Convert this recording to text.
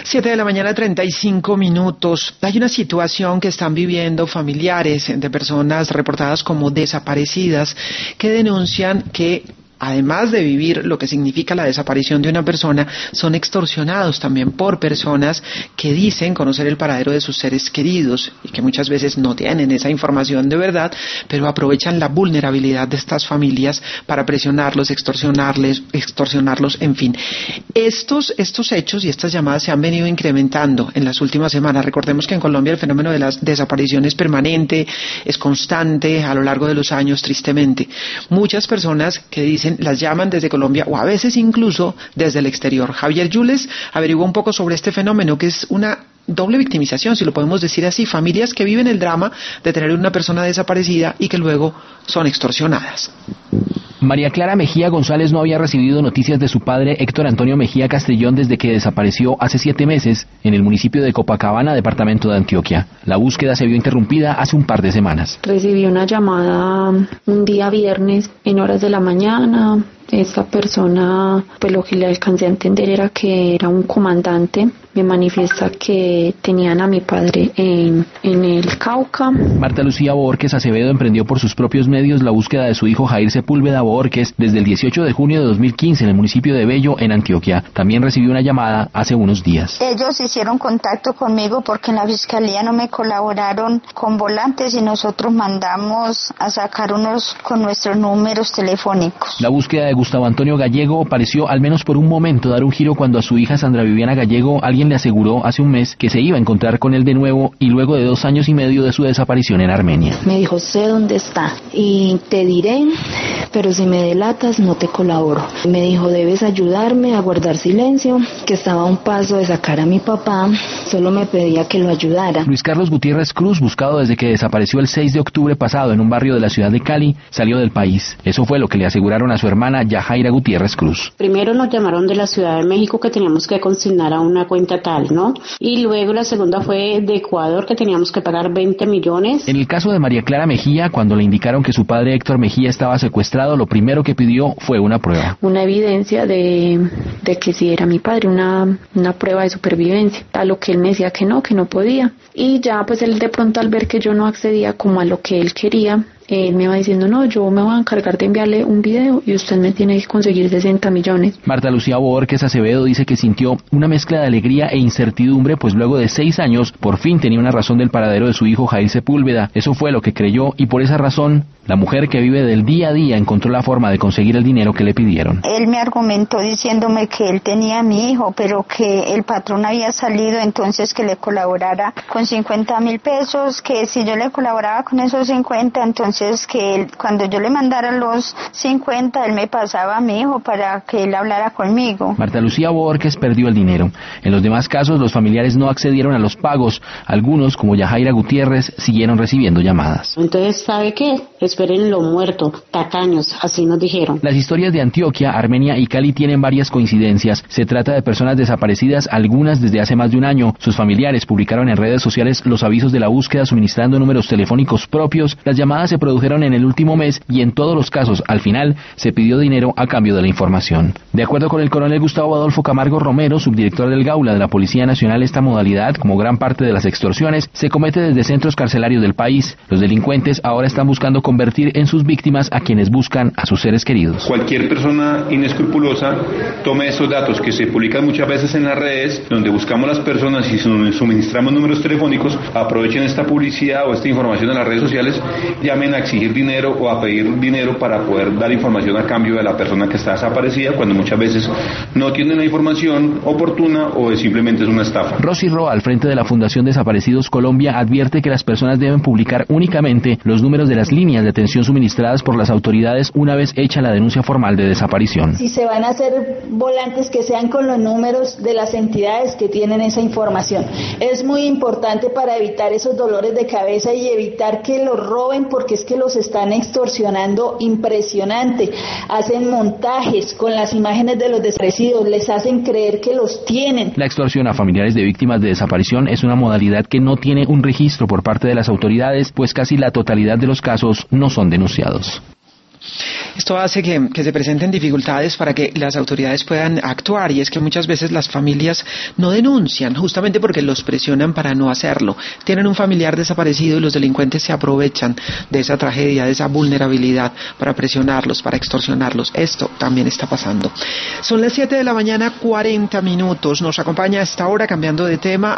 7:35 a.m. Hay una situación que están viviendo familiares de personas reportadas como desaparecidas que denuncian que, además de vivir lo que significa la desaparición de una persona, son extorsionados también por personas que dicen conocer el paradero de sus seres queridos y que muchas veces no tienen esa información de verdad, pero aprovechan la vulnerabilidad de estas familias para presionarlos, extorsionarlos, en fin. Estos hechos y estas llamadas se han venido incrementando en las últimas semanas. Recordemos que en Colombia el fenómeno de las desapariciones es permanente, es constante a lo largo de los años, tristemente. Muchas personas que dicen las llaman desde Colombia o a veces incluso desde el exterior. Javier Yules averiguó un poco sobre este fenómeno, que es una doble victimización, si lo podemos decir así, familias que viven el drama de tener una persona desaparecida y que luego son extorsionadas. María Clara Mejía González no había recibido noticias de su padre Héctor Antonio Mejía Castellón desde que desapareció hace 7 meses en el municipio de Copacabana, departamento de Antioquia. La búsqueda se vio interrumpida hace un par de semanas. Recibí una llamada un día viernes en horas de la mañana. Esta persona, pues lo que le alcancé a entender era que era un comandante. Me manifiesta que tenían a mi padre en el Cauca. Marta Lucía Borges Acevedo emprendió por sus propios medios la búsqueda de su hijo Jair Sepúlveda Borges desde el 18 de junio de 2015 en el municipio de Bello, en Antioquia. También recibió una llamada hace unos días. Ellos hicieron contacto conmigo porque en la fiscalía no me colaboraron con volantes y nosotros mandamos a sacar unos con nuestros números telefónicos. La búsqueda de Gustavo Antonio Gallego pareció, al menos por un momento, dar un giro cuando a su hija Sandra Viviana Gallego alguien le aseguró hace un mes que se iba a encontrar con él de nuevo y luego de 2 años y medio de su desaparición en Armenia. Me dijo, sé dónde está y te diré, pero si me delatas no te colaboro. Me dijo, debes ayudarme a guardar silencio, que estaba a un paso de sacar a mi papá, solo me pedía que lo ayudara. Luis Carlos Gutiérrez Cruz, buscado desde que desapareció el 6 de octubre pasado en un barrio de la ciudad de Cali, salió del país. Eso fue lo que le aseguraron a su hermana Yajaira Gutiérrez Cruz. Primero nos llamaron de la Ciudad de México que teníamos que consignar a una cuenta tal, ¿no? Y luego la segunda fue de Ecuador, que teníamos que pagar 20 millones. En el caso de María Clara Mejía, cuando le indicaron que su padre Héctor Mejía estaba secuestrado, lo primero que pidió fue una prueba. Una evidencia de que sí era mi padre, una prueba de supervivencia, a lo que él me decía que no podía. Y ya pues él de pronto al ver que yo no accedía como a lo que él quería, él me va diciendo, no, yo me voy a encargar de enviarle un video y usted me tiene que conseguir 60 millones. Marta Lucía Borges Acevedo dice que sintió una mezcla de alegría e incertidumbre, pues luego de 6 años, por fin tenía una razón del paradero de su hijo Jair Sepúlveda. Eso fue lo que creyó y por esa razón, la mujer que vive del día a día encontró la forma de conseguir el dinero que le pidieron. Él me argumentó diciéndome que él tenía a mi hijo, pero que el patrón había salido, entonces que le colaborara con 50.000 pesos, que si yo le colaboraba con esos 50, entonces que él, cuando yo le mandara los 50, él me pasaba a mi hijo para que él hablara conmigo. Marta Lucía Borges perdió el dinero. En los demás casos, los familiares no accedieron a los pagos. Algunos, como Yajaira Gutiérrez, siguieron recibiendo llamadas. Entonces, ¿sabe qué? Esperen lo muerto, tacaños, así nos dijeron. Las historias de Antioquia, Armenia y Cali tienen varias coincidencias. Se trata de personas desaparecidas, algunas desde hace más de un año. Sus familiares publicaron en redes sociales los avisos de la búsqueda suministrando números telefónicos propios. Las llamadas se produjeron en el último mes y en todos los casos, al final, se pidió dinero a cambio de la información. De acuerdo con el coronel Gustavo Adolfo Camargo Romero, subdirector del Gaula de la Policía Nacional, esta modalidad, como gran parte de las extorsiones, se comete desde centros carcelarios del país. Los delincuentes ahora están buscando convertir en sus víctimas a quienes buscan a sus seres queridos. Cualquier persona inescrupulosa tome esos datos que se publican muchas veces en las redes, donde buscamos las personas y suministramos números telefónicos, aprovechen esta publicidad o esta información en las redes sociales, llamen a exigir dinero o a pedir dinero para poder dar información a cambio de la persona que está desaparecida, cuando muchas veces no tienen la información oportuna o simplemente es una estafa. Rosy Roa, al frente de la Fundación Desaparecidos Colombia, advierte que las personas deben publicar únicamente los números de las líneas de atención suministradas por las autoridades una vez hecha la denuncia formal de desaparición. Si se van a hacer volantes, que sean con los números de las entidades que tienen esa información. Es muy importante para evitar esos dolores de cabeza y evitar que los roben, porque es que los están extorsionando impresionante. Hacen montajes con las imágenes de los desaparecidos, les hacen creer que los tienen. La extorsión a familiares de víctimas de desaparición es una modalidad que no tiene un registro por parte de las autoridades, pues casi la totalidad de los casos no son denunciados. Esto hace que se presenten dificultades para que las autoridades puedan actuar, y es que muchas veces las familias no denuncian justamente porque los presionan para no hacerlo. Tienen un familiar desaparecido y los delincuentes se aprovechan de esa tragedia, de esa vulnerabilidad para presionarlos, para extorsionarlos. Esto también está pasando. Son las 7 de la mañana, 40 minutos. Nos acompaña a esta hora, cambiando de tema,